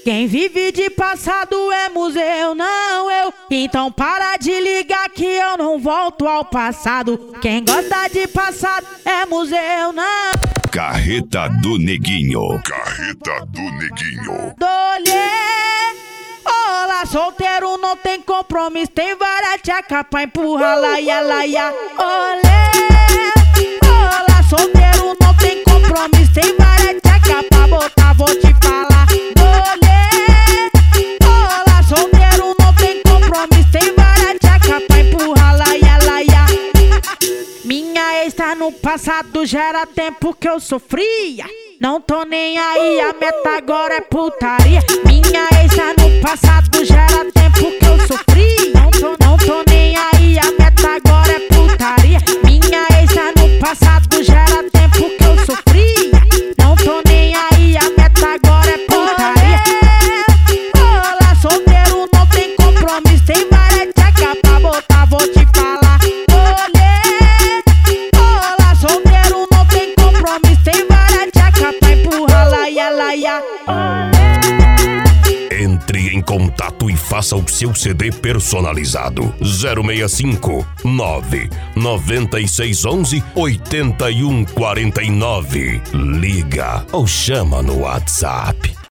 Quem vive de passado é museu, não eu. Então para de ligar que eu não volto ao passado. Quem gosta de passado é museu, não. Carreta do Neguinho. Carreta do Neguinho. Dolê, olá, solteiro não tem compromisso. Tem várias tchaca pra empurrar, laia, laia. Olê, olá, solteiro não tem compromisso. Tem várias tchaca pra botar, vou te falar. No passado já era tempo que eu sofria. Não tô nem aí, a meta agora é putaria. Minha ex tá no passado já era tempo que eu sofria. Não tô nem aí, a meta agora é putaria. Minha ex tá no passado já era tempo que eu sofria. Não tô nem aí, a meta agora é putaria. Olá, solteiro não tem compromisso. Tem várias tchaca pra botar, vou te falar. Entre em contato e faça o seu CD personalizado. 065 99611 8149. Liga ou chama no WhatsApp.